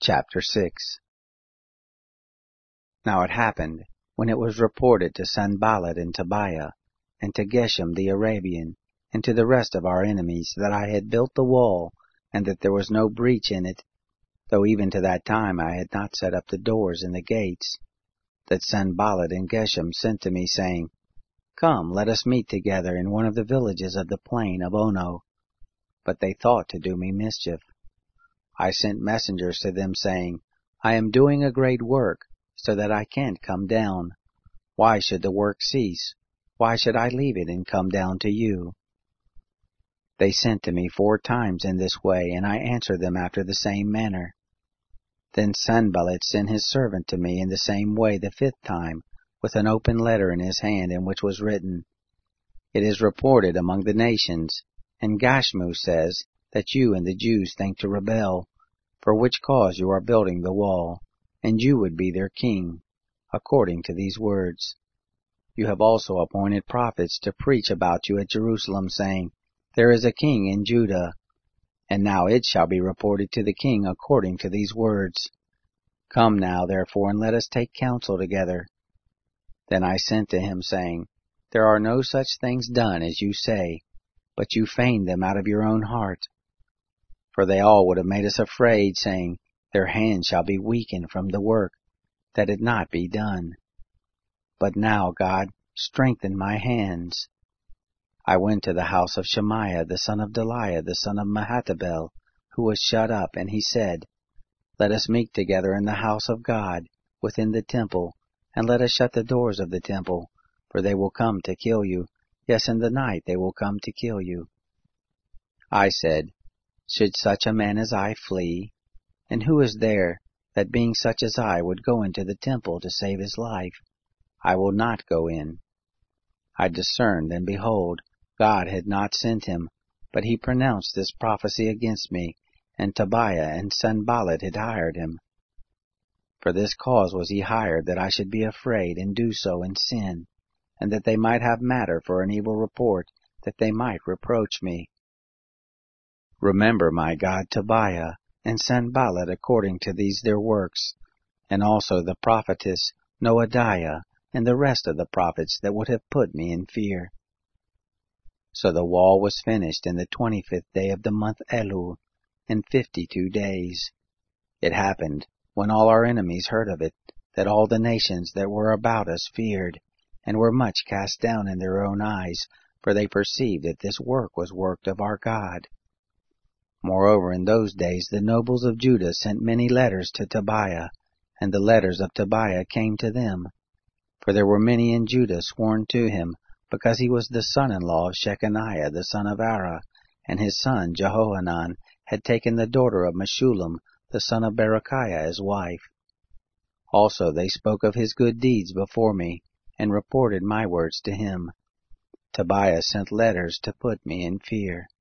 Chapter 6. Now it happened, when it was reported to Sanballat and Tobiah, and to Geshem the Arabian, and to the rest of our enemies, that I had built the wall, and that there was no breach in it, though even to that time I had not set up the doors and the gates, that Sanballat and Geshem sent to me, saying, Come, let us meet together in one of the villages of the plain of Ono. But they thought to do me mischief. I sent messengers to them, saying, I am doing a great work, so that I can't come down. Why should the work cease? Why should I leave it and come down to you? They sent to me 4 times in this way, and I answered them after the same manner. Then Sanballat sent his servant to me in the same way the 5th time, with an open letter in his hand, in which was written, It is reported among the nations, and Gashmu says, that you and the Jews think to rebel, for which cause you are building the wall, and you would be their king, according to these words. You have also appointed prophets to preach about you at Jerusalem, saying, There is a king in Judah. And now it shall be reported to the king according to these words. Come now, therefore, and let us take counsel together. Then I sent to him, saying, There are no such things done as you say, but you feign them out of your own heart. For they all would have made us afraid, saying, Their hands shall be weakened from the work, that it not be done. But now, God, strengthen my hands. I went to the house of Shemaiah, the son of Delaiah, the son of Mehetabel, who was shut up, and he said, Let us meet together in the house of God, within the temple, and let us shut the doors of the temple, for they will come to kill you. Yes, in the night they will come to kill you. I said, Should such a man as I flee? And who is there, that being such as I would go into the temple to save his life? I will not go in. I discerned, and behold, God had not sent him, but he pronounced this prophecy against me, and Tobiah and Sanballat had hired him. For this cause was he hired, that I should be afraid, and do so in sin, and that they might have matter for an evil report, that they might reproach me. Remember, my God, Tobiah and Sanballat according to these their works, and also the prophetess Noadiah, and the rest of the prophets that would have put me in fear. So the wall was finished in the 25th day of the month Elul, in 52 days. It happened, when all our enemies heard of it, that all the nations that were about us feared, and were much cast down in their own eyes, for they perceived that this work was worked of our God. Moreover, in those days the nobles of Judah sent many letters to Tobiah, and the letters of Tobiah came to them. For there were many in Judah sworn to him, because he was the son-in-law of Shechaniah the son of Ara, and his son Jehohanan had taken the daughter of Meshullam the son of Berechiah as wife. Also they spoke of his good deeds before me, and reported my words to him. Tobiah sent letters to put me in fear.